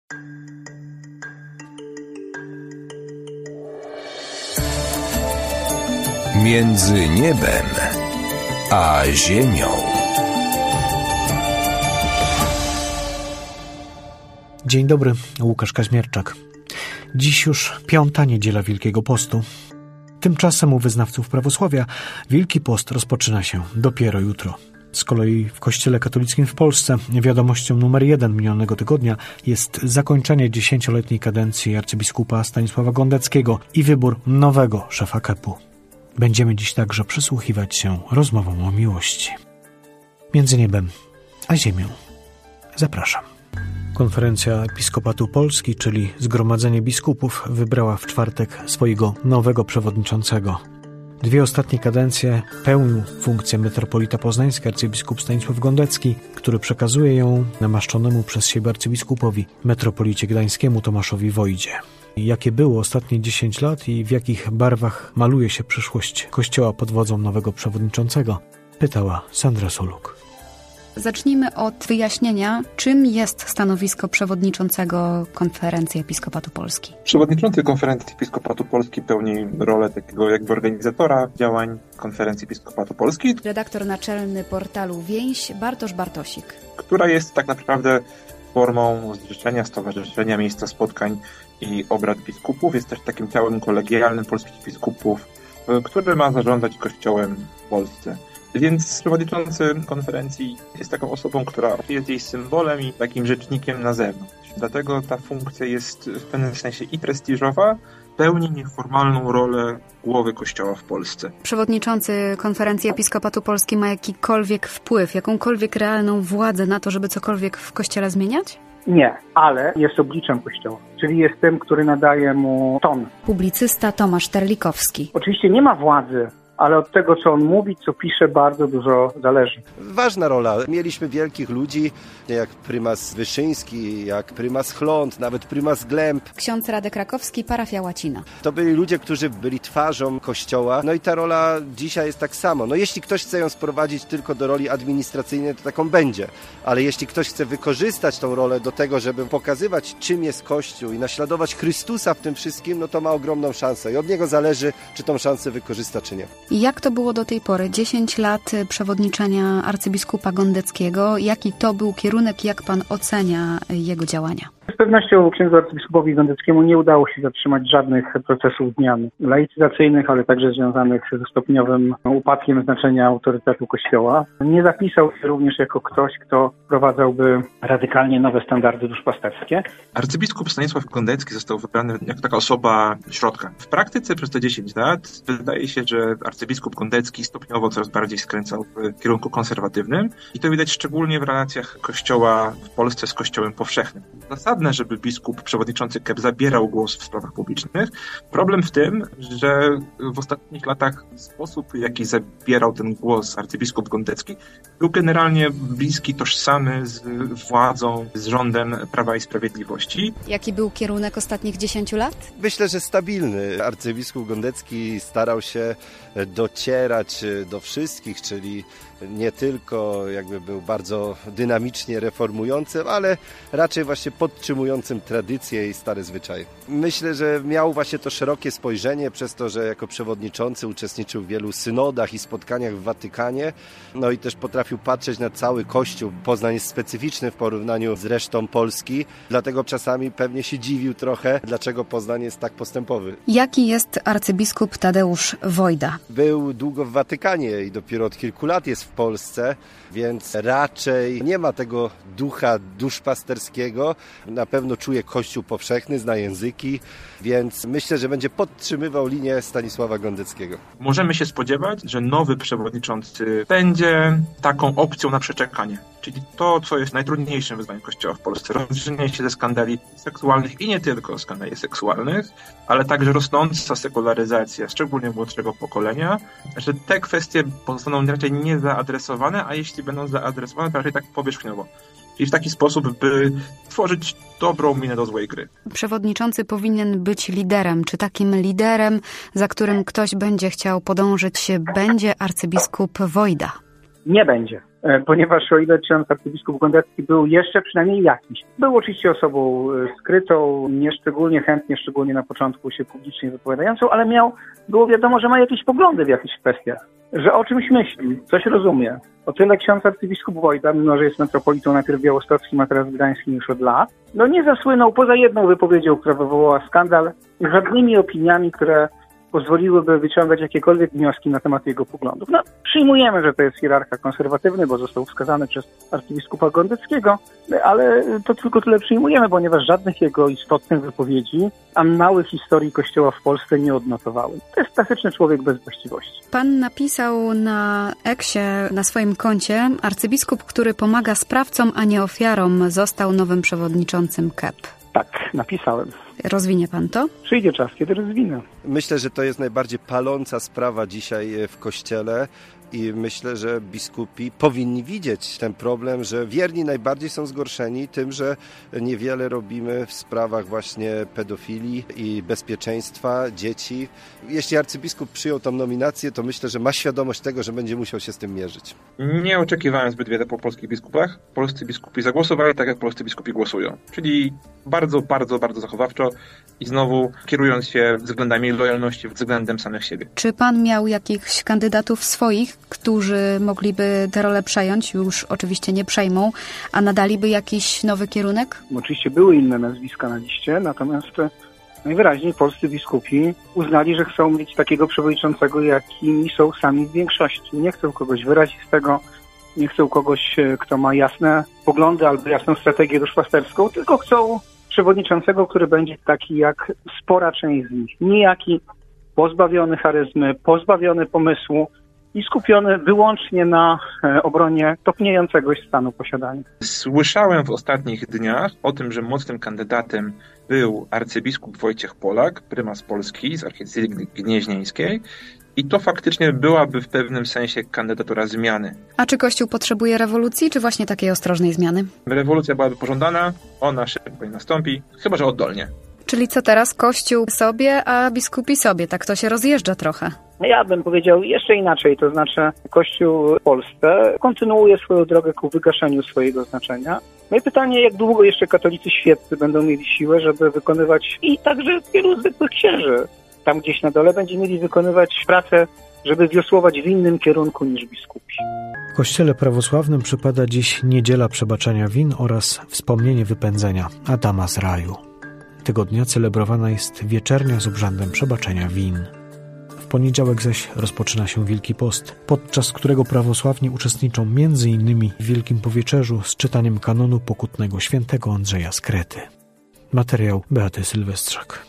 Między niebem a ziemią. Dzień dobry, Łukasz Kaźmierczak. Dziś już 5. niedziela Wielkiego Postu. Tymczasem u wyznawców prawosławia Wielki Post rozpoczyna się dopiero jutro. Z kolei w Kościele katolickim w Polsce wiadomością numer 1 minionego tygodnia jest zakończenie 10-letniej kadencji arcybiskupa Stanisława Gondeckiego i wybór nowego szefa KEP-u. Będziemy dziś także przysłuchiwać się rozmowom o miłości. Między niebem a ziemią. Zapraszam. Konferencja Episkopatu Polski, czyli Zgromadzenie Biskupów, wybrała w czwartek swojego nowego przewodniczącego. 2 ostatnie kadencje pełnił funkcję metropolita poznański arcybiskup Stanisław Gondecki, który przekazuje ją namaszczonemu przez siebie arcybiskupowi metropolicie gdańskiemu Tomaszowi Wojdzie. Jakie było ostatnie 10 lat i w jakich barwach maluje się przyszłość Kościoła pod wodzą nowego przewodniczącego? Pytała Sandra Soluk. Zacznijmy od wyjaśnienia, czym jest stanowisko przewodniczącego Konferencji Episkopatu Polski. Przewodniczący Konferencji Episkopatu Polski pełni rolę takiego jakby organizatora działań Konferencji Episkopatu Polski. Redaktor naczelny portalu Więź Bartosz Bartosik. Która jest tak naprawdę formą zrzeszenia, stowarzyszenia, miejsca spotkań i obrad biskupów. Jest też takim ciałem kolegialnym polskich biskupów, który ma zarządzać Kościołem w Polsce. Więc przewodniczący konferencji jest taką osobą, która jest jej symbolem i takim rzecznikiem na zewnątrz. Dlatego ta funkcja jest w pewnym sensie i prestiżowa, pełni nieformalną rolę głowy Kościoła w Polsce. Przewodniczący Konferencji Episkopatu Polski ma jakikolwiek wpływ, jakąkolwiek realną władzę na to, żeby cokolwiek w Kościele zmieniać? Nie, ale jest obliczem Kościoła, czyli jest tym, który nadaje mu ton. Publicysta Tomasz Terlikowski. Oczywiście nie ma władzy, ale od tego, co on mówi, co pisze, bardzo dużo zależy. Ważna rola. Mieliśmy wielkich ludzi, jak prymas Wyszyński, jak prymas Chląd, nawet prymas Glęb. Ksiądz Radek Rakowski, parafia Łacina. To byli ludzie, którzy byli twarzą Kościoła. No i ta rola dzisiaj jest tak samo. No jeśli ktoś chce ją sprowadzić tylko do roli administracyjnej, to taką będzie. Ale jeśli ktoś chce wykorzystać tą rolę do tego, żeby pokazywać, czym jest Kościół i naśladować Chrystusa w tym wszystkim, no to ma ogromną szansę. I od niego zależy, czy tą szansę wykorzysta, czy nie. I jak to było do tej pory? 10 lat przewodniczenia arcybiskupa Gondeckiego. Jaki to był kierunek, jak pan ocenia jego działania? Z pewnością księdzu arcybiskupowi Gondeckiemu nie udało się zatrzymać żadnych procesów zmian laicyzacyjnych, ale także związanych ze stopniowym upadkiem znaczenia autorytetu Kościoła. Nie zapisał się również jako ktoś, kto wprowadzałby radykalnie nowe standardy duszpasterskie. Arcybiskup Stanisław Gondecki został wybrany jako taka osoba środka. W praktyce przez te 10 lat wydaje się, że arcybiskup Gondecki stopniowo coraz bardziej skręcał w kierunku konserwatywnym i to widać szczególnie w relacjach Kościoła w Polsce z Kościołem powszechnym. Zasadne, żeby biskup przewodniczący KEP zabierał głos w sprawach publicznych. Problem w tym, że w ostatnich latach sposób, w jaki zabierał ten głos arcybiskup Gondecki, był generalnie bliski, tożsamy z władzą, z rządem Prawa i Sprawiedliwości. Jaki był kierunek ostatnich 10 lat? Myślę, że stabilny. Arcybiskup Gondecki starał się docierać do wszystkich, czyli nie tylko jakby był bardzo dynamicznie reformującym, ale raczej właśnie podtrzymującym tradycje i stare zwyczaje. Myślę, że miał właśnie to szerokie spojrzenie przez to, że jako przewodniczący uczestniczył w wielu synodach i spotkaniach w Watykanie, no i też potrafił patrzeć na cały Kościół. Poznań jest specyficzny w porównaniu z resztą Polski, dlatego czasami pewnie się dziwił trochę, dlaczego Poznań jest tak postępowy. Jaki jest arcybiskup Tadeusz Wojda? Był długo w Watykanie i dopiero od kilku lat jest w Polsce, więc raczej nie ma tego ducha duszpasterskiego. Na pewno czuje Kościół powszechny, zna języki, więc myślę, że będzie podtrzymywał linię Stanisława Gondeckiego. Możemy się spodziewać, że nowy przewodniczący będzie taką opcją na przeczekanie. Czyli to, co jest najtrudniejszym wyzwaniem Kościoła w Polsce. Rozróżnienie się ze skandali seksualnych i nie tylko skandali seksualnych, ale także rosnąca sekularyzacja, szczególnie młodszego pokolenia, że te kwestie pozostaną raczej nie zaadresowane, a jeśli będą zaadresowane, to raczej tak powierzchniowo. Czyli w taki sposób, by tworzyć dobrą minę do złej gry. Przewodniczący powinien być liderem. Czy takim liderem, za którym ktoś będzie chciał podążyć, będzie arcybiskup Wojda? Nie będzie, ponieważ o ile ksiądz arcybiskup Gondecki był jeszcze przynajmniej jakiś, był oczywiście osobą skrytą, nieszczególnie chętnie, szczególnie na początku się publicznie wypowiadającą, ale było wiadomo, że ma jakieś poglądy w jakichś kwestiach, że o czymś myśli, coś rozumie. O tyle ksiądz arcybiskup Wojda, mimo że jest metropolitą najpierw białostockim, a teraz gdańskim już od lat, nie zasłynął poza jedną wypowiedzią, która wywołała skandal, żadnymi opiniami, które pozwoliłyby wyciągać jakiekolwiek wnioski na temat jego poglądów. Przyjmujemy, że to jest hierarcha konserwatywny, bo został wskazany przez arcybiskupa Gondeckiego, ale to tylko tyle przyjmujemy, ponieważ żadnych jego istotnych wypowiedzi annały historii Kościoła w Polsce nie odnotowały. To jest klasyczny człowiek bez właściwości. Pan napisał na Eksie, na swoim koncie, arcybiskup, który pomaga sprawcom, a nie ofiarom, został nowym przewodniczącym KEP. Tak, napisałem. Rozwinie pan to? Przyjdzie czas, kiedy rozwinę. Myślę, że to jest najbardziej paląca sprawa dzisiaj w Kościele i myślę, że biskupi powinni widzieć ten problem, że wierni najbardziej są zgorszeni tym, że niewiele robimy w sprawach właśnie pedofilii i bezpieczeństwa dzieci. Jeśli arcybiskup przyjął tą nominację, to myślę, że ma świadomość tego, że będzie musiał się z tym mierzyć. Nie oczekiwałem zbyt wiele po polskich biskupach. Polscy biskupi zagłosowali tak, jak polscy biskupi głosują. Czyli bardzo, bardzo, bardzo zachowawczo i znowu kierując się względami lojalności względem samych siebie. Czy pan miał jakichś kandydatów swoich, którzy mogliby tę rolę przejąć? Już oczywiście nie przejmą, a nadaliby jakiś nowy kierunek? Oczywiście były inne nazwiska na liście, natomiast najwyraźniej polscy biskupi uznali, że chcą mieć takiego przewodniczącego, jakimi są sami w większości. Nie chcą kogoś wyrazistego, nie chcą kogoś, kto ma jasne poglądy albo jasną strategię duszpasterską, tylko chcą przewodniczącego, który będzie taki jak spora część z nich. Nijaki, pozbawiony charyzmy, pozbawiony pomysłu i skupiony wyłącznie na obronie topniejącego stanu posiadania. Słyszałem w ostatnich dniach o tym, że mocnym kandydatem był arcybiskup Wojciech Polak, prymas Polski z archidiecezji gnieźnieńskiej. I to faktycznie byłaby w pewnym sensie kandydatura zmiany. A czy Kościół potrzebuje rewolucji, czy właśnie takiej ostrożnej zmiany? Rewolucja byłaby pożądana, ona szybko nie nastąpi, chyba że oddolnie. Czyli co teraz? Kościół sobie, a biskupi sobie. Tak to się rozjeżdża trochę. Ja bym powiedział jeszcze inaczej, to znaczy Kościół w Polsce kontynuuje swoją drogę ku wygaszeniu swojego znaczenia. No i pytanie, jak długo jeszcze katolicy świeccy będą mieli siłę, żeby wykonywać i także wielu zwykłych księży tam gdzieś na dole będzie mieli wykonywać pracę, żeby wiosłować w innym kierunku niż biskupi. W Kościele prawosławnym przypada dziś Niedziela Przebaczenia Win oraz Wspomnienie Wypędzenia Adama z raju. Tego dnia celebrowana jest wieczernia z obrzędem przebaczenia win. W poniedziałek zaś rozpoczyna się Wielki Post, podczas którego prawosławni uczestniczą m.in. w Wielkim Powieczerzu z czytaniem kanonu pokutnego świętego Andrzeja z Krety. Materiał Beaty Sylwestrzak.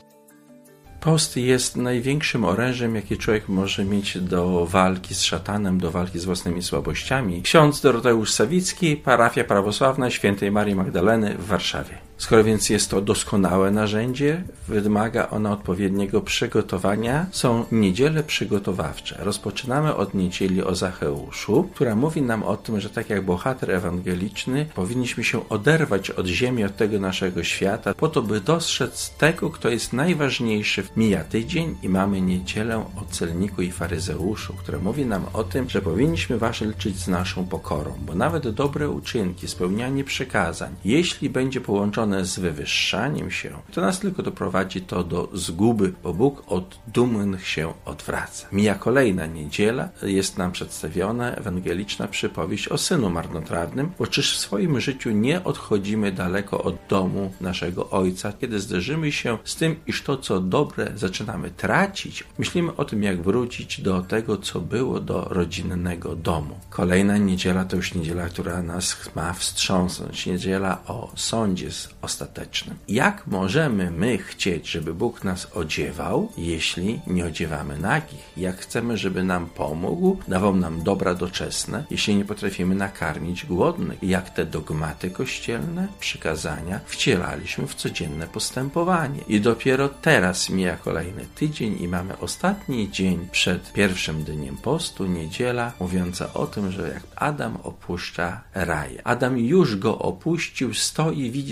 Post jest największym orężem, jakie człowiek może mieć do walki z szatanem, do walki z własnymi słabościami. Ksiądz Doroteusz Sawicki, parafia prawosławna Świętej Marii Magdaleny w Warszawie. Skoro więc jest to doskonałe narzędzie, wymaga ono odpowiedniego przygotowania, są niedziele przygotowawcze. Rozpoczynamy od niedzieli o Zacheuszu, która mówi nam o tym, że tak jak bohater ewangeliczny, powinniśmy się oderwać od ziemi, od tego naszego świata, po to, by dostrzec tego, kto jest najważniejszy. Mija tydzień i mamy niedzielę o celniku i faryzeuszu, która mówi nam o tym, że powinniśmy walczyć z naszą pokorą, bo nawet dobre uczynki, spełnianie przykazań, jeśli będzie połączone z wywyższaniem się, to nas tylko doprowadzi to do zguby, bo Bóg od dumnych się odwraca. Mija kolejna niedziela, jest nam przedstawiona ewangeliczna przypowieść o synu marnotrawnym, bo czyż w swoim życiu nie odchodzimy daleko od domu naszego Ojca, kiedy zderzymy się z tym, iż to, co dobre, zaczynamy tracić. Myślimy o tym, jak wrócić do tego, co było, do rodzinnego domu. Kolejna niedziela to już niedziela, która nas ma wstrząsnąć. Niedziela o sądzie ostatecznym. Jak możemy my chcieć, żeby Bóg nas odziewał, jeśli nie odziewamy nagich? Jak chcemy, żeby nam pomógł, dawał nam dobra doczesne, jeśli nie potrafimy nakarmić głodnych? Jak te dogmaty kościelne, przykazania wcielaliśmy w codzienne postępowanie? I dopiero teraz mija kolejny tydzień i mamy ostatni dzień przed pierwszym dniem postu, niedziela, mówiąca o tym, że jak Adam opuszcza raj. Adam już go opuścił, stoi, widzi zamknięty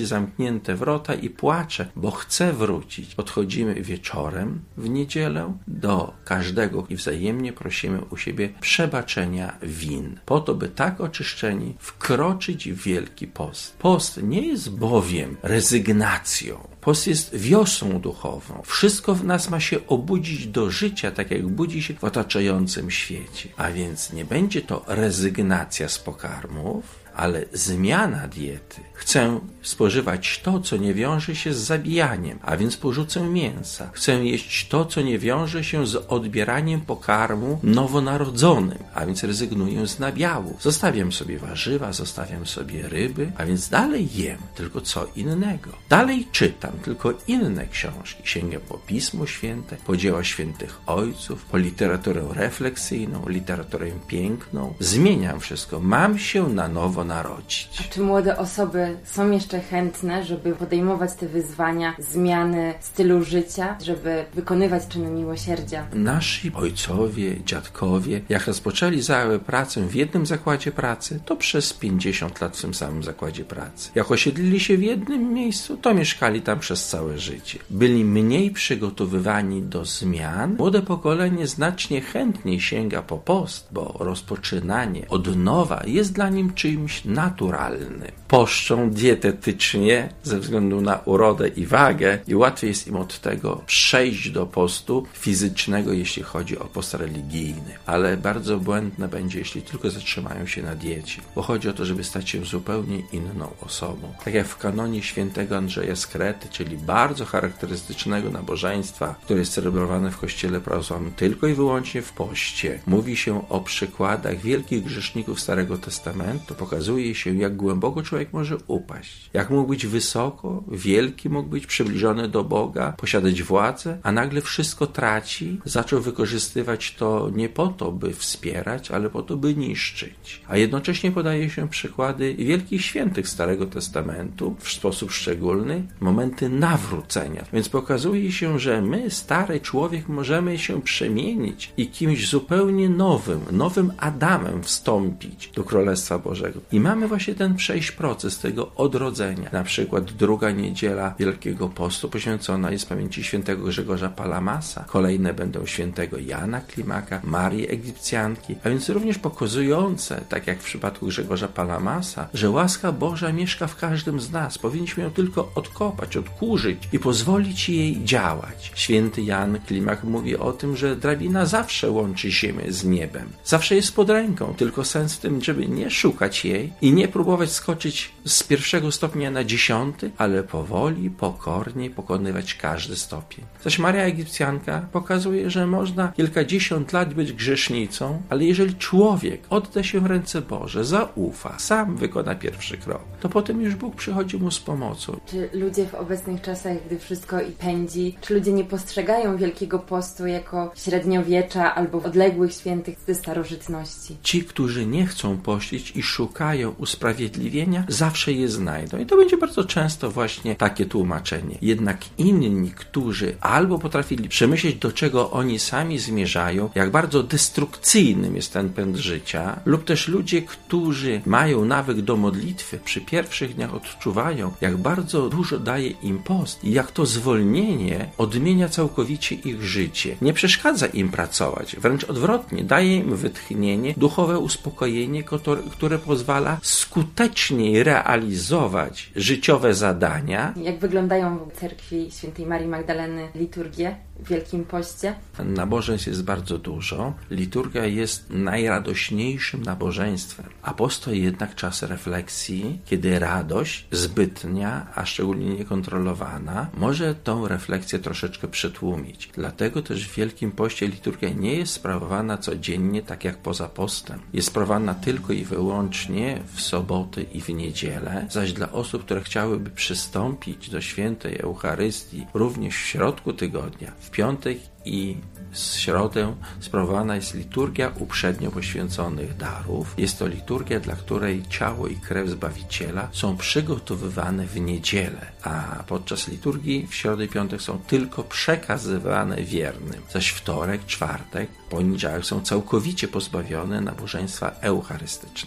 zamknięte wrota i płacze, bo chce wrócić. Podchodzimy wieczorem w niedzielę do każdego i wzajemnie prosimy u siebie przebaczenia win, po to, by tak oczyszczeni wkroczyć w Wielki Post. Post nie jest bowiem rezygnacją. Post jest wiosą duchową. Wszystko w nas ma się obudzić do życia, tak jak budzi się w otaczającym świecie. A więc nie będzie to rezygnacja z pokarmów, ale zmiana diety. Chcę spożywać to, co nie wiąże się z zabijaniem, a więc porzucę mięsa. Chcę jeść to, co nie wiąże się z odbieraniem pokarmu nowonarodzonym, a więc rezygnuję z nabiału. Zostawiam sobie warzywa, zostawiam sobie ryby, a więc dalej jem, tylko co innego. Dalej czytam, tylko inne książki. Sięgam po Pismo Święte, po dzieła świętych ojców, po literaturę refleksyjną, literaturę piękną. Zmieniam wszystko. Mam się na nowo narodzić. A czy młode osoby są jeszcze chętne, żeby podejmować te wyzwania, zmiany stylu życia, żeby wykonywać czyny miłosierdzia? Nasi ojcowie, dziadkowie, jak rozpoczęli pracę w jednym zakładzie pracy, to przez 50 lat w tym samym zakładzie pracy. Jak osiedlili się w jednym miejscu, to mieszkali tam przez całe życie. Byli mniej przygotowywani do zmian. Młode pokolenie znacznie chętniej sięga po post, bo rozpoczynanie od nowa jest dla nim czymś naturalnym. Poszczą dietetycznie ze względu na urodę i wagę i łatwiej jest im od tego przejść do postu fizycznego, jeśli chodzi o post religijny. Ale bardzo błędne będzie, jeśli tylko zatrzymają się na diecie, bo chodzi o to, żeby stać się zupełnie inną osobą. Tak jak w kanonie świętego Andrzeja z Krety, czyli bardzo charakterystycznego nabożeństwa, które jest celebrowane w kościele prawosławnym tylko i wyłącznie w poście. Mówi się o przykładach wielkich grzeszników Starego Testamentu, pokazuje się, jak głęboko człowiek może upaść. Jak mógł być wysoko, wielki mógł być, przybliżony do Boga, posiadać władzę, a nagle wszystko traci. Zaczął wykorzystywać to nie po to, by wspierać, ale po to, by niszczyć. A jednocześnie podaje się przykłady wielkich świętych Starego Testamentu, w sposób szczególny, momenty nawrócenia. Więc pokazuje się, że my, stary człowiek, możemy się przemienić i kimś zupełnie nowym Adamem wstąpić do Królestwa Bożego. I mamy właśnie ten przejść proces tego odrodzenia. Na przykład druga niedziela Wielkiego Postu poświęcona jest pamięci świętego Grzegorza Palamasa. Kolejne będą świętego Jana Klimaka, Marii Egipcjanki, a więc również pokazujące, tak jak w przypadku Grzegorza Palamasa, że łaska Boża mieszka w każdym z nas. Powinniśmy ją tylko odkopać, odkurzyć i pozwolić jej działać. Święty Jan Klimak mówi o tym, że drabina zawsze łączy ziemię z niebem. Zawsze jest pod ręką, tylko sens w tym, żeby nie szukać jej i nie próbować skoczyć z 1. stopnia na 10, ale powoli, pokornie pokonywać każdy stopień. Zaś Maria Egipcjanka pokazuje, że można kilkadziesiąt lat być grzesznicą, ale jeżeli człowiek odda się w ręce Boże, zaufa, sam wykona pierwszy krok, to potem już Bóg przychodzi mu z pomocą. Czy ludzie w obecnych czasach, gdy wszystko i pędzi, czy ludzie nie postrzegają Wielkiego Postu jako średniowiecza albo odległych świętych ze starożytności? Ci, którzy nie chcą pościć i szukają usprawiedliwienia, zawsze je znajdą. I to będzie bardzo często właśnie takie tłumaczenie. Jednak inni, którzy albo potrafili przemyśleć, do czego oni sami zmierzają, jak bardzo destrukcyjnym jest ten pęd życia, lub też ludzie, którzy mają nawyk do modlitwy, przy pierwszych dniach odczuwają, jak bardzo dużo daje im post i jak to zwolnienie odmienia całkowicie ich życie. Nie przeszkadza im pracować, wręcz odwrotnie, daje im wytchnienie, duchowe uspokojenie, które pozwala skuteczniej realizować życiowe zadania. Jak wyglądają w cerkwi świętej Marii Magdaleny liturgie w Wielkim Poście? Nabożeństw jest bardzo dużo. Liturgia jest najradośniejszym nabożeństwem. A post to jednak czas refleksji, kiedy radość zbytnia, a szczególnie niekontrolowana, może tą refleksję troszeczkę przytłumić. Dlatego też w Wielkim Poście liturgia nie jest sprawowana codziennie, tak jak poza postem. Jest sprawowana tylko i wyłącznie w soboty i w niedzielę, zaś dla osób, które chciałyby przystąpić do świętej Eucharystii również w środku tygodnia, w piątek i w środę sprawowana jest liturgia uprzednio poświęconych darów. Jest to liturgia, dla której ciało i krew Zbawiciela są przygotowywane w niedzielę, a podczas liturgii w środę i piątek są tylko przekazywane wiernym. Zaś wtorek, czwartek, poniedziałek są całkowicie pozbawione nabożeństwa eucharystycznego.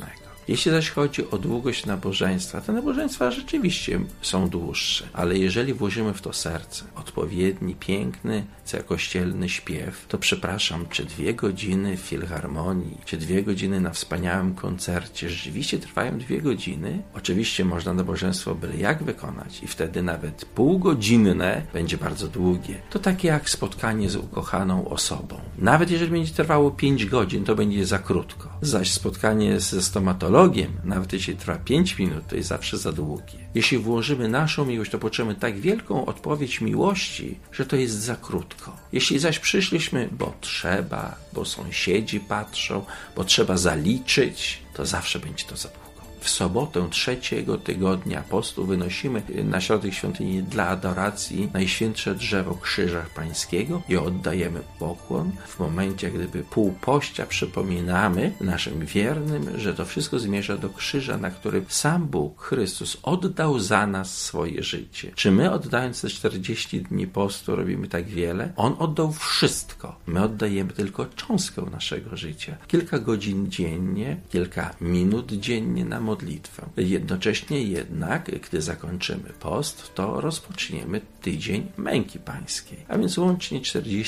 Jeśli zaś chodzi o długość nabożeństwa, te nabożeństwa rzeczywiście są dłuższe, ale jeżeli włożymy w to serce odpowiedni, piękny, kościelny śpiew, to przepraszam, czy 2 godziny w filharmonii, czy 2 godziny na wspaniałym koncercie rzeczywiście trwają 2 godziny? Oczywiście można nabożeństwo byle jak wykonać i wtedy nawet półgodzinne będzie bardzo długie. To takie jak spotkanie z ukochaną osobą. Nawet jeżeli będzie trwało 5 godzin, to będzie za krótko. Zaś spotkanie ze stomatologiem, nawet jeśli trwa 5 minut, to jest zawsze za długie. Jeśli włożymy naszą miłość, to poczujemy tak wielką odpowiedź miłości, że to jest za krótko. Jeśli zaś przyszliśmy, bo trzeba, bo sąsiedzi patrzą, bo trzeba zaliczyć, to zawsze będzie to za długo. W sobotę 3. tygodnia postu wynosimy na środek świątyni dla adoracji najświętsze drzewo Krzyża Pańskiego i oddajemy pokłon. W momencie, gdyby półpościa przypominamy naszym wiernym, że to wszystko zmierza do krzyża, na którym sam Bóg, Chrystus, oddał za nas swoje życie. Czy my, oddając te 40 dni postu, robimy tak wiele? On oddał wszystko. My oddajemy tylko cząstkę naszego życia. Kilka godzin dziennie, kilka minut dziennie na modlitwę. Jednocześnie jednak, gdy zakończymy post, to rozpoczniemy tydzień męki pańskiej. A więc łącznie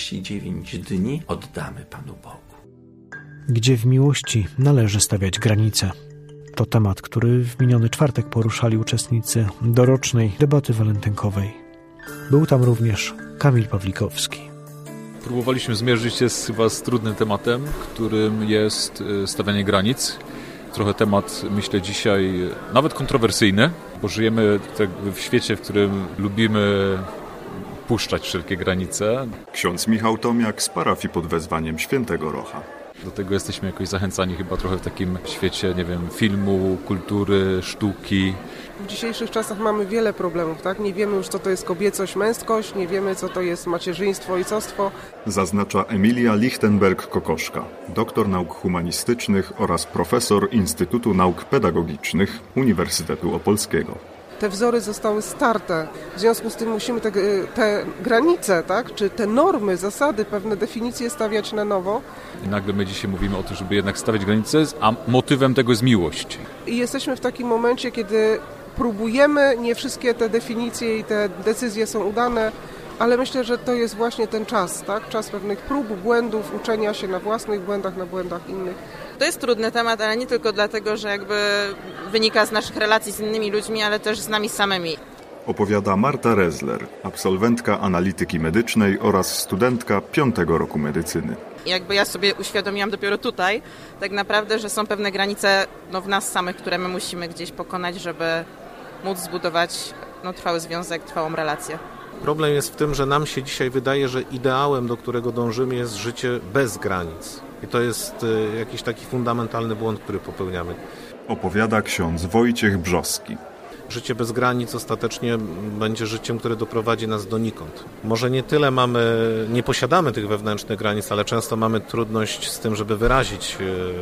49 dni oddamy Panu Bogu. Gdzie w miłości należy stawiać granice? To temat, który w miniony czwartek poruszali uczestnicy dorocznej debaty walentynkowej. Był tam również Kamil Pawlikowski. Próbowaliśmy zmierzyć się chyba z trudnym tematem, którym jest stawianie granic. Trochę temat, myślę, dzisiaj nawet kontrowersyjny, bo żyjemy w świecie, w którym lubimy puszczać wszelkie granice. Ksiądz Michał Tomiak z parafii pod wezwaniem Świętego Rocha. Do tego jesteśmy jakoś zachęcani chyba trochę w takim świecie, nie wiem, filmu, kultury, sztuki. W dzisiejszych czasach mamy wiele problemów, tak? Nie wiemy już, co to jest kobiecość, męskość, nie wiemy, co to jest macierzyństwo, ojcostwo. Zaznacza Emilia Lichtenberg-Kokoszka, doktor nauk humanistycznych oraz profesor Instytutu Nauk Pedagogicznych Uniwersytetu Opolskiego. Te wzory zostały starte, w związku z tym musimy te granice, tak? Czy te normy, zasady, pewne definicje stawiać na nowo. I nagle my dzisiaj mówimy o tym, żeby jednak stawiać granice, a motywem tego jest miłość. I jesteśmy w takim momencie, kiedy próbujemy, nie wszystkie te definicje i te decyzje są udane, ale myślę, że to jest właśnie ten czas, tak? Czas pewnych prób, błędów, uczenia się na własnych błędach, na błędach innych. To jest trudny temat, ale nie tylko dlatego, że jakby wynika z naszych relacji z innymi ludźmi, ale też z nami samymi. Opowiada Marta Rezler, absolwentka analityki medycznej oraz studentka 5. roku medycyny. Jakby ja sobie uświadomiłam dopiero tutaj, tak naprawdę, że są pewne granice w nas samych, które my musimy gdzieś pokonać, żeby móc zbudować trwały związek, trwałą relację. Problem jest w tym, że nam się dzisiaj wydaje, że ideałem, do którego dążymy, jest życie bez granic. I to jest jakiś taki fundamentalny błąd, który popełniamy. Opowiada ksiądz Wojciech Brzoski. Życie bez granic ostatecznie będzie życiem, które doprowadzi nas donikąd. Może nie tyle nie posiadamy tych wewnętrznych granic, ale często mamy trudność z tym, żeby wyrazić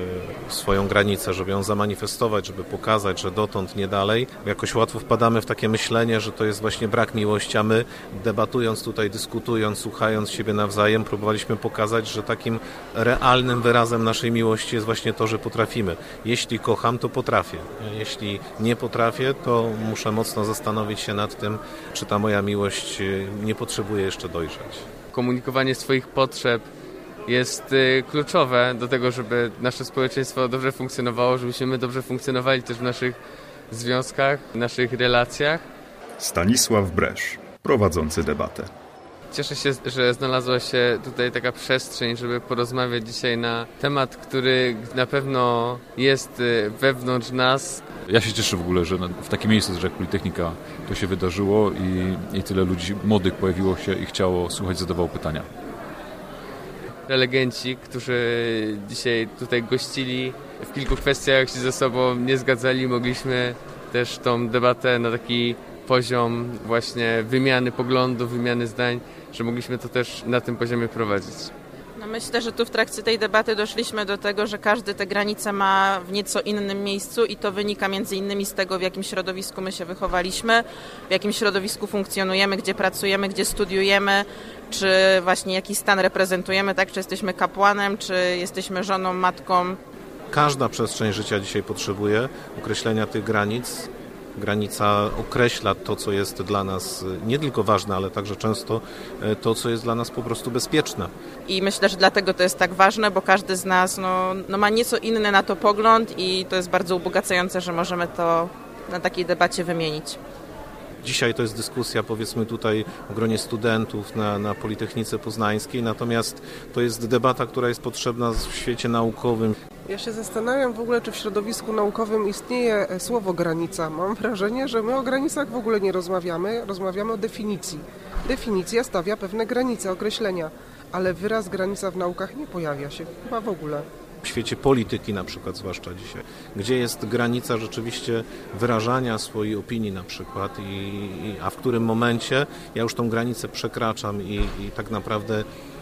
swoją granicę, żeby ją zamanifestować, żeby pokazać, że dotąd, nie dalej. Jakoś łatwo wpadamy w takie myślenie, że to jest właśnie brak miłości, a my debatując tutaj, dyskutując, słuchając siebie nawzajem, próbowaliśmy pokazać, że takim realnym wyrazem naszej miłości jest właśnie to, że potrafimy. Jeśli kocham, to potrafię. Jeśli nie potrafię, to muszę mocno zastanowić się nad tym, czy ta moja miłość nie potrzebuje jeszcze dojrzeć. Komunikowanie swoich potrzeb jest kluczowe do tego, żeby nasze społeczeństwo dobrze funkcjonowało, żebyśmy my dobrze funkcjonowali też w naszych związkach, w naszych relacjach. Stanisław Bresz, prowadzący debatę. Cieszę się, że znalazła się tutaj taka przestrzeń, żeby porozmawiać dzisiaj na temat, który na pewno jest wewnątrz nas. Ja się cieszę w ogóle, że w takim miejscu jak Politechnika to się wydarzyło i tyle ludzi młodych pojawiło się i chciało słuchać, zadawało pytania. Prelegenci, którzy dzisiaj tutaj gościli, w kilku kwestiach się ze sobą nie zgadzali, mogliśmy też tą debatę na taki poziom właśnie wymiany poglądów, wymiany zdań, że mogliśmy to też na tym poziomie prowadzić. Myślę, że tu w trakcie tej debaty doszliśmy do tego, że każdy te granice ma w nieco innym miejscu i to wynika między innymi z tego, w jakim środowisku my się wychowaliśmy, w jakim środowisku funkcjonujemy, gdzie pracujemy, gdzie studiujemy, czy właśnie jaki stan reprezentujemy, tak? Czy jesteśmy kapłanem, czy jesteśmy żoną, matką, Każda przestrzeń życia dzisiaj potrzebuje określenia tych granic. Granica określa to, co jest dla nas nie tylko ważne, ale także często to, co jest dla nas po prostu bezpieczne. I myślę, że dlatego to jest tak ważne, bo każdy z nas ma nieco inny na to pogląd i to jest bardzo ubogacające, że możemy to na takiej debacie wymienić. Dzisiaj to jest dyskusja, powiedzmy tutaj w gronie studentów na Politechnice Poznańskiej, natomiast to jest debata, która jest potrzebna w świecie naukowym. Ja się zastanawiam w ogóle, czy w środowisku naukowym istnieje słowo granica. Mam wrażenie, że my o granicach w ogóle nie rozmawiamy o definicji. Definicja stawia pewne granice, określenia, ale wyraz granica w naukach nie pojawia się chyba w ogóle. W świecie polityki na przykład, zwłaszcza dzisiaj, gdzie jest granica rzeczywiście wyrażania swojej opinii na przykład, a w którym momencie ja już tą granicę przekraczam i tak naprawdę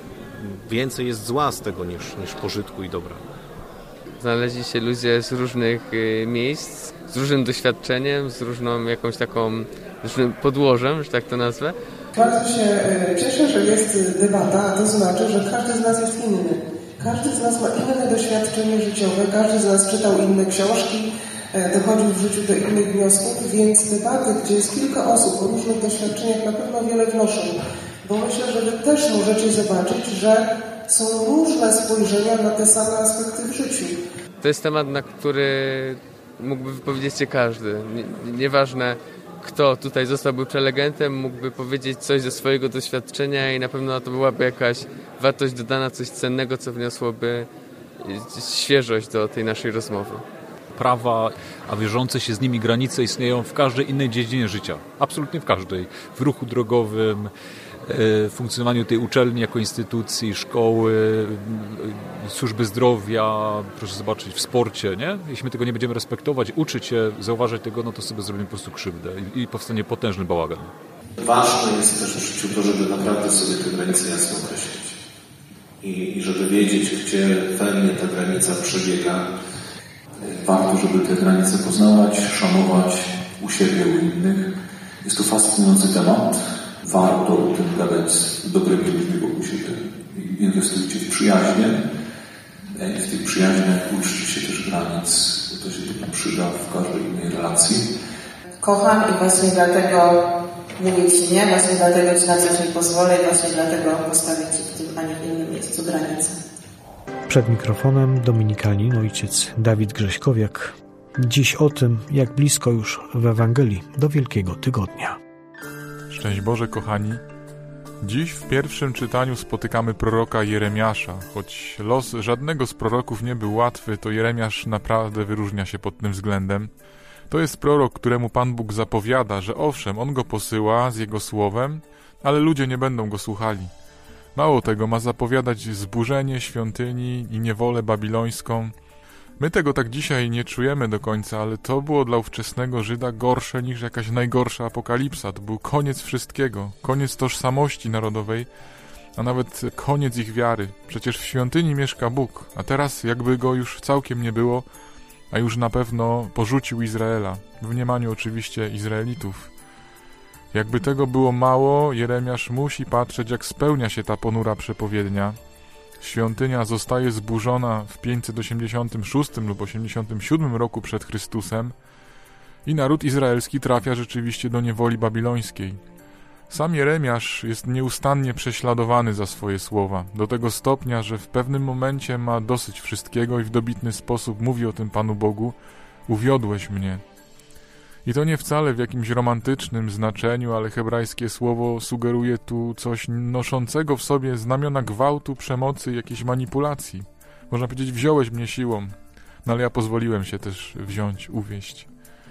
więcej jest zła z tego niż pożytku i dobra. Znaleźli się ludzie z różnych miejsc, z różnym doświadczeniem, z różną jakąś różnym podłożem, że tak to nazwę. Bardzo się cieszę, że jest debata, a to znaczy, że każdy z nas jest inny. Każdy z nas ma inne doświadczenie życiowe, każdy z nas czytał inne książki, dochodził w życiu do innych wniosków, więc debaty, gdzie jest kilka osób o różnych doświadczeniach, na pewno wiele wnoszą. Bo myślę, że wy też możecie zobaczyć, że są różne spojrzenia na te same aspekty w życiu. To jest temat, na który mógłby wypowiedzieć się każdy. Nieważne, kto tutaj zostałby prelegentem, mógłby powiedzieć coś ze swojego doświadczenia i na pewno to byłaby jakaś wartość dodana, coś cennego, co wniosłoby świeżość do tej naszej rozmowy. Prawa, a wiążące się z nimi granice istnieją w każdej innej dziedzinie życia. Absolutnie w każdej. W ruchu drogowym, w funkcjonowaniu tej uczelni jako instytucji, szkoły, służby zdrowia, proszę zobaczyć, w sporcie, nie? Jeśli my tego nie będziemy respektować, uczyć się, zauważać tego, no to sobie zrobimy po prostu krzywdę i powstanie potężny bałagan. Ważne jest też w życiu to, żeby naprawdę sobie te granice jasno określić i żeby wiedzieć, gdzie pewnie ta granica przebiega. Warto, żeby te granice poznawać, szanować u siebie, u innych. Jest to fascynujący temat. Warto o tym gadać z dobrymi ludźmi wokół siebie. Inwestujcie w przyjaźnie. W tych przyjaźniach uczcie się też granic, bo to się potem przyda w każdej innej relacji. Kocham i właśnie dlatego mówię Ci nie, właśnie dlatego Ci na coś nie pozwolę i właśnie dlatego postawię Ci w tym, a nie w innym miejscu granicę. Przed mikrofonem dominikalin ojciec Dawid Grześkowiak. Dziś o tym, jak blisko już w Ewangelii do Wielkiego Tygodnia. Szczęść Boże, kochani. Dziś w pierwszym czytaniu spotykamy proroka Jeremiasza. Choć los żadnego z proroków nie był łatwy, to Jeremiasz naprawdę wyróżnia się pod tym względem. To jest prorok, któremu Pan Bóg zapowiada, że owszem, On go posyła z Jego słowem, ale ludzie nie będą go słuchali. Mało tego, ma zapowiadać zburzenie świątyni i niewolę babilońską. My tego tak dzisiaj nie czujemy do końca, ale to było dla ówczesnego Żyda gorsze niż jakaś najgorsza apokalipsa. To był koniec wszystkiego, koniec tożsamości narodowej, a nawet koniec ich wiary. Przecież w świątyni mieszka Bóg, a teraz jakby go już całkiem nie było, a już na pewno porzucił Izraela, w mniemaniu oczywiście Izraelitów. Jakby tego było mało, Jeremiasz musi patrzeć, jak spełnia się ta ponura przepowiednia. Świątynia zostaje zburzona w 586 lub 87 roku przed Chrystusem i naród izraelski trafia rzeczywiście do niewoli babilońskiej. Sam Jeremiasz jest nieustannie prześladowany za swoje słowa, do tego stopnia, że w pewnym momencie ma dosyć wszystkiego i w dobitny sposób mówi o tym Panu Bogu: uwiodłeś mnie. I to nie wcale w jakimś romantycznym znaczeniu, ale hebrajskie słowo sugeruje tu coś noszącego w sobie znamiona gwałtu, przemocy, jakiejś manipulacji. Można powiedzieć, wziąłeś mnie siłą, no ale ja pozwoliłem się też wziąć, uwieść.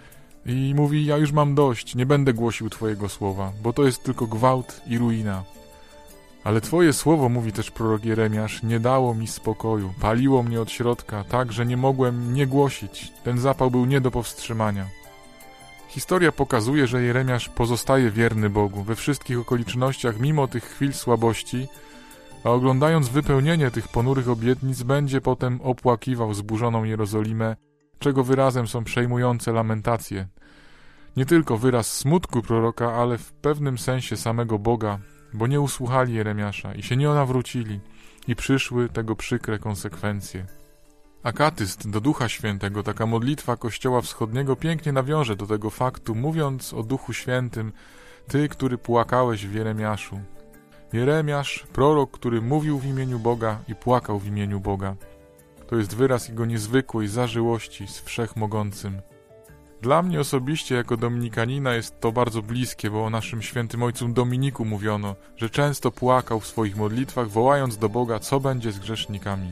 I mówi, ja już mam dość, nie będę głosił Twojego słowa, bo to jest tylko gwałt i ruina. Ale Twoje słowo, mówi też prorok Jeremiasz, nie dało mi spokoju, paliło mnie od środka, tak, że nie mogłem nie głosić. Ten zapał był nie do powstrzymania. Historia pokazuje, że Jeremiasz pozostaje wierny Bogu we wszystkich okolicznościach, mimo tych chwil słabości, a oglądając wypełnienie tych ponurych obietnic, będzie potem opłakiwał zburzoną Jerozolimę, czego wyrazem są przejmujące lamentacje. Nie tylko wyraz smutku proroka, ale w pewnym sensie samego Boga, bo nie usłuchali Jeremiasza i się nie nawrócili i przyszły tego przykre konsekwencje. Akatyst do Ducha Świętego, taka modlitwa Kościoła Wschodniego pięknie nawiąże do tego faktu, mówiąc o Duchu Świętym, Ty, który płakałeś w Jeremiaszu. Jeremiasz, prorok, który mówił w imieniu Boga i płakał w imieniu Boga. To jest wyraz Jego niezwykłej zażyłości z Wszechmogącym. Dla mnie osobiście, jako dominikanina, jest to bardzo bliskie, bo o naszym świętym ojcu Dominiku mówiono, że często płakał w swoich modlitwach, wołając do Boga, co będzie z grzesznikami.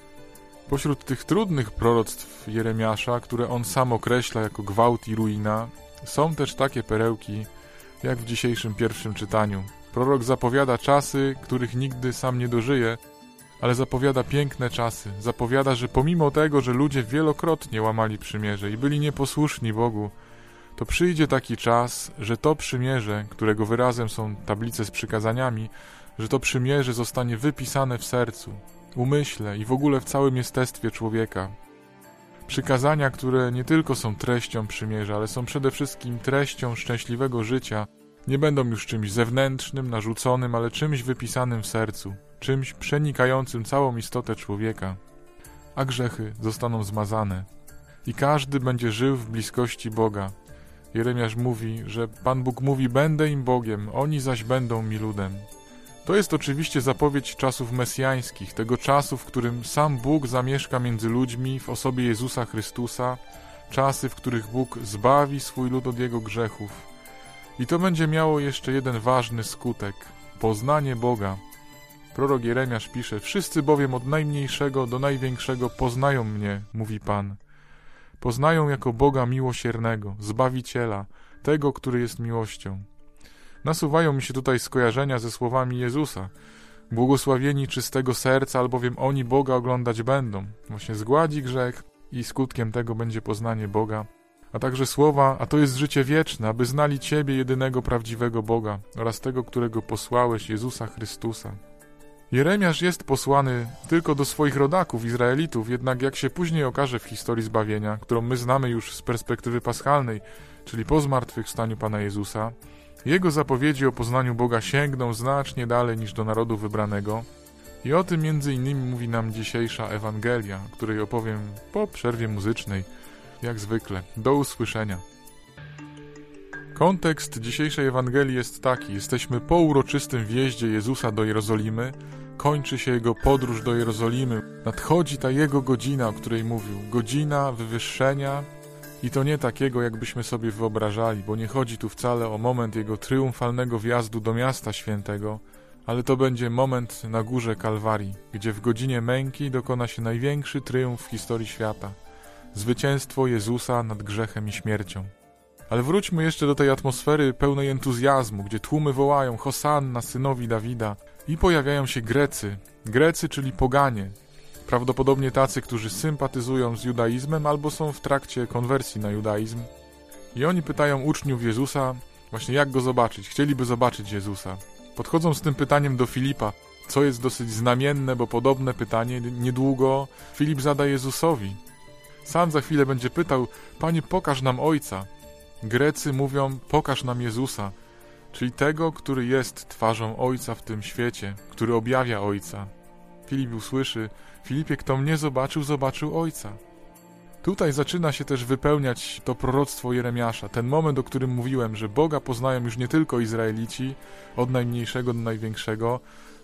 Pośród tych trudnych proroctw Jeremiasza, które on sam określa jako gwałt i ruina, są też takie perełki, jak w dzisiejszym pierwszym czytaniu. Prorok zapowiada czasy, których nigdy sam nie dożyje, ale zapowiada piękne czasy. Zapowiada, że pomimo tego, że ludzie wielokrotnie łamali przymierze i byli nieposłuszni Bogu, to przyjdzie taki czas, że to przymierze, którego wyrazem są tablice z przykazaniami, że to przymierze zostanie wypisane w sercu, umyśle i w ogóle w całym jestestwie człowieka. Przykazania, które nie tylko są treścią przymierza, ale są przede wszystkim treścią szczęśliwego życia, nie będą już czymś zewnętrznym, narzuconym, ale czymś wypisanym w sercu, czymś przenikającym całą istotę człowieka. A grzechy zostaną zmazane i każdy będzie żył w bliskości Boga. Jeremiasz mówi, że Pan Bóg mówi, będę im Bogiem, oni zaś będą mi ludem. To jest oczywiście zapowiedź czasów mesjańskich, tego czasu, w którym sam Bóg zamieszka między ludźmi w osobie Jezusa Chrystusa, czasy, w których Bóg zbawi swój lud od jego grzechów. I to będzie miało jeszcze jeden ważny skutek – poznanie Boga. Prorok Jeremiasz pisze, wszyscy bowiem od najmniejszego do największego poznają mnie, mówi Pan. Poznają jako Boga miłosiernego, Zbawiciela, tego, który jest miłością. Nasuwają mi się tutaj skojarzenia ze słowami Jezusa. Błogosławieni czystego serca, albowiem oni Boga oglądać będą. Właśnie zgładzi grzech i skutkiem tego będzie poznanie Boga. A także słowa, a to jest życie wieczne, aby znali Ciebie, jedynego prawdziwego Boga oraz tego, którego posłałeś, Jezusa Chrystusa. Jeremiasz jest posłany tylko do swoich rodaków, Izraelitów, jednak jak się później okaże w historii zbawienia, którą my znamy już z perspektywy paschalnej, czyli po zmartwychwstaniu Pana Jezusa, jego zapowiedzi o poznaniu Boga sięgną znacznie dalej niż do narodu wybranego i o tym między innymi mówi nam dzisiejsza Ewangelia, której opowiem po przerwie muzycznej, jak zwykle. Do usłyszenia. Kontekst dzisiejszej Ewangelii jest taki. Jesteśmy po uroczystym wjeździe Jezusa do Jerozolimy. Kończy się Jego podróż do Jerozolimy. Nadchodzi ta Jego godzina, o której mówił. Godzina wywyższenia i to nie takiego, jakbyśmy sobie wyobrażali, bo nie chodzi tu wcale o moment Jego triumfalnego wjazdu do miasta świętego, ale to będzie moment na górze Kalwarii, gdzie w godzinie męki dokona się największy triumf w historii świata. Zwycięstwo Jezusa nad grzechem i śmiercią. Ale wróćmy jeszcze do tej atmosfery pełnej entuzjazmu, gdzie tłumy wołają Hosanna synowi Dawida i pojawiają się Grecy, czyli poganie. Prawdopodobnie tacy, którzy sympatyzują z judaizmem albo są w trakcie konwersji na judaizm. I oni pytają uczniów Jezusa właśnie jak Go zobaczyć. Chcieliby zobaczyć Jezusa. Podchodzą z tym pytaniem do Filipa, co jest dosyć znamienne, bo podobne pytanie niedługo Filip zada Jezusowi. Sam za chwilę będzie pytał, Panie, pokaż nam Ojca. Grecy mówią, pokaż nam Jezusa, czyli tego, który jest twarzą Ojca w tym świecie, który objawia Ojca. Filip usłyszy, Filipie, kto mnie zobaczył, zobaczył Ojca. Tutaj zaczyna się też wypełniać to proroctwo Jeremiasza, ten moment, o którym mówiłem, że Boga poznają już nie tylko Izraelici, od najmniejszego do największego,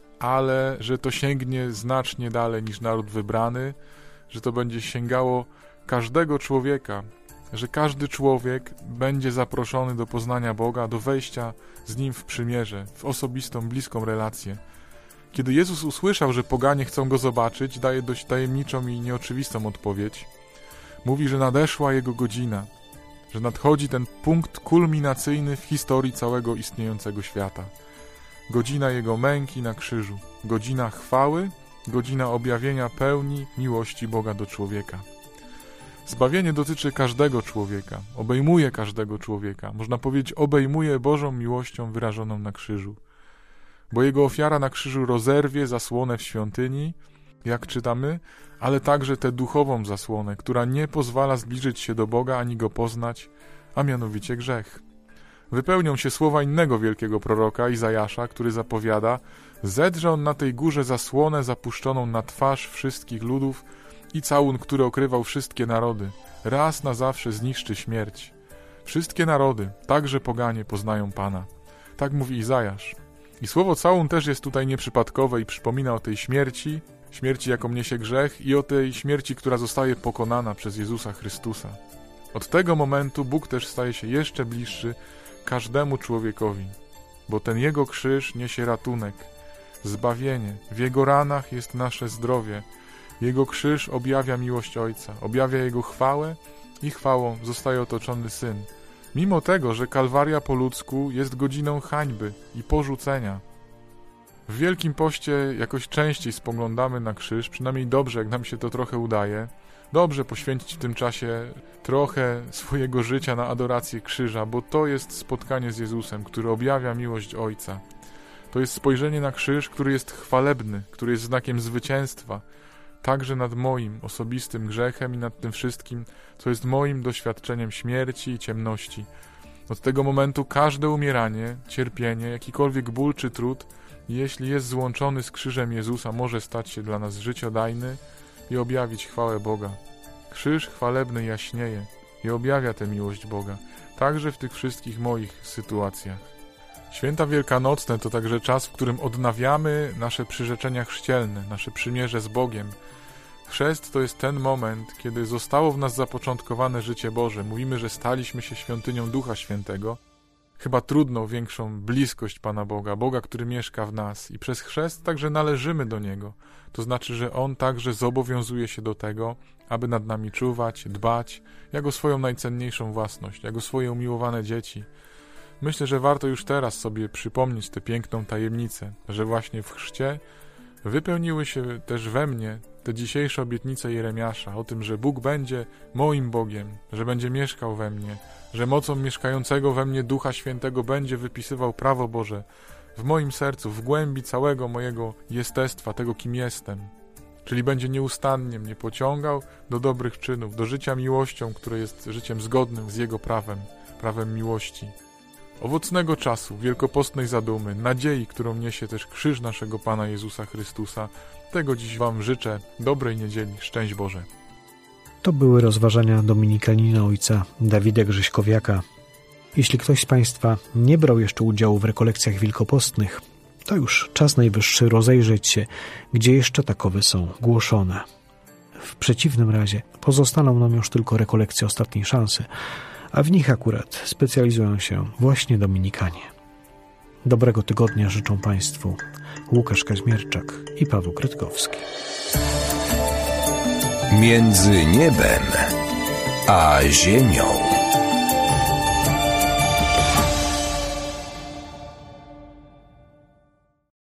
ale że to sięgnie znacznie dalej niż naród wybrany, że to będzie sięgało każdego człowieka, że każdy człowiek będzie zaproszony do poznania Boga, do wejścia z Nim w przymierze, w osobistą, bliską relację. Kiedy Jezus usłyszał, że poganie chcą Go zobaczyć, daje dość tajemniczą i nieoczywistą odpowiedź. Mówi, że nadeszła Jego godzina, że nadchodzi ten punkt kulminacyjny w historii całego istniejącego świata. Godzina Jego męki na krzyżu, godzina chwały, godzina objawienia pełni miłości Boga do człowieka. Zbawienie dotyczy każdego człowieka, obejmuje każdego człowieka. Można powiedzieć, obejmuje Bożą miłością wyrażoną na krzyżu. Bo Jego ofiara na krzyżu rozerwie zasłonę w świątyni, jak czytamy, ale także tę duchową zasłonę, która nie pozwala zbliżyć się do Boga ani Go poznać, a mianowicie grzech. Wypełnią się słowa innego wielkiego proroka, Izajasza, który zapowiada, zedrze on na tej górze zasłonę zapuszczoną na twarz wszystkich ludów i całun, który okrywał wszystkie narody, raz na zawsze zniszczy śmierć. Wszystkie narody, także poganie, poznają Pana. Tak mówi Izajasz. I słowo całun też jest tutaj nieprzypadkowe i przypomina o tej śmierci, jaką niesie grzech, i o tej śmierci, która zostaje pokonana przez Jezusa Chrystusa. Od tego momentu Bóg też staje się jeszcze bliższy każdemu człowiekowi, bo ten Jego krzyż niesie ratunek, zbawienie. W Jego ranach jest nasze zdrowie. Jego krzyż objawia miłość Ojca, objawia Jego chwałę i chwałą zostaje otoczony Syn. Mimo tego, że Kalwaria po ludzku jest godziną hańby i porzucenia. W Wielkim Poście jakoś częściej spoglądamy na krzyż, przynajmniej dobrze, jak nam się to trochę udaje. Dobrze poświęcić w tym czasie trochę swojego życia na adorację krzyża, bo to jest spotkanie z Jezusem, który objawia miłość Ojca. To jest spojrzenie na krzyż, który jest chwalebny, który jest znakiem zwycięstwa, także nad moim osobistym grzechem i nad tym wszystkim, co jest moim doświadczeniem śmierci i ciemności. Od tego momentu każde umieranie, cierpienie, jakikolwiek ból czy trud, jeśli jest złączony z krzyżem Jezusa, może stać się dla nas życiodajny i objawić chwałę Boga. Krzyż chwalebny jaśnieje i objawia tę miłość Boga, także w tych wszystkich moich sytuacjach. Święta Wielkanocne to także czas, w którym odnawiamy nasze przyrzeczenia chrzcielne, nasze przymierze z Bogiem. Chrzest to jest ten moment, kiedy zostało w nas zapoczątkowane życie Boże. Mówimy, że staliśmy się świątynią Ducha Świętego. Chyba trudno o większą bliskość Pana Boga, Boga, który mieszka w nas, i przez chrzest także należymy do Niego. To znaczy, że On także zobowiązuje się do tego, aby nad nami czuwać, dbać, jak o swoją najcenniejszą własność, jak o swoje umiłowane dzieci. Myślę, że warto już teraz sobie przypomnieć tę piękną tajemnicę, że właśnie w chrzcie wypełniły się też we mnie te dzisiejsze obietnice Jeremiasza o tym, że Bóg będzie moim Bogiem, że będzie mieszkał we mnie, że mocą mieszkającego we mnie Ducha Świętego będzie wypisywał prawo Boże w moim sercu, w głębi całego mojego jestestwa, tego kim jestem. Czyli będzie nieustannie mnie pociągał do dobrych czynów, do życia miłością, które jest życiem zgodnym z Jego prawem, prawem miłości. Owocnego czasu, wielkopostnej zadumy, nadziei, którą niesie też krzyż naszego Pana Jezusa Chrystusa. Tego dziś Wam życzę. Dobrej niedzieli. Szczęść Boże. To były rozważania dominikanina ojca Dawida Grześkowiaka. Jeśli ktoś z Państwa nie brał jeszcze udziału w rekolekcjach wielkopostnych, to już czas najwyższy rozejrzeć się, gdzie jeszcze takowe są głoszone. W przeciwnym razie pozostaną nam już tylko rekolekcje ostatniej szansy, a w nich akurat specjalizują się właśnie dominikanie. Dobrego tygodnia życzą Państwu Łukasz Kaźmierczak i Paweł Krytkowski. Między niebem a ziemią.